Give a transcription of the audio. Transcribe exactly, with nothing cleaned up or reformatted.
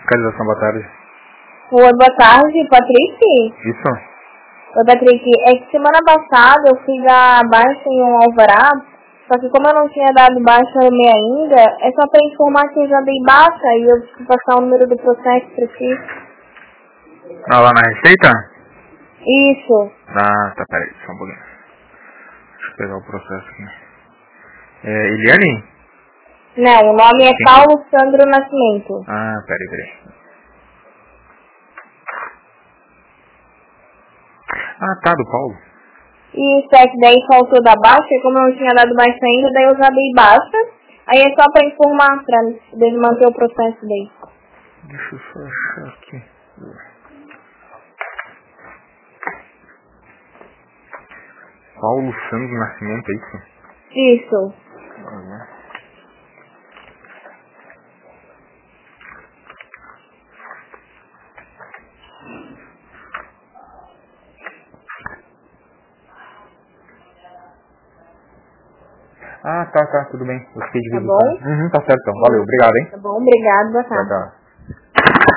Localização, boa tarde. Oi, boa tarde, Patrick. Isso. Oi, Patrick. É que semana passada eu fiz a baixa em um alvará, só que como eu não tinha dado baixa no meu ainda, é só pra informar que eu já dei baixa e eu preciso passar o número do processo pra ti. Ah, lá na receita? Isso. Ah, tá, peraí, só um pouquinho. Deixa eu pegar o processo aqui. É, Eliane? Não, o nome é Sim. Paulo Sandro Nascimento. Ah, peraí, peraí. Ah, tá, do Paulo. Isso, é que daí faltou da baixa, e como eu não tinha dado baixa ainda, daí eu já dei baixa. Aí é só pra informar, pra ele manter o processo daí. Deixa eu só achar aqui. Paulo Sandro Nascimento, é isso? Isso. Uhum. Ah, tá, tá, tudo bem. Eu fiquei de Tá visitar. bom? Uhum, tá certo então. Valeu, obrigado, hein? Tá bom, obrigado, boa Tchau, tarde. tchau.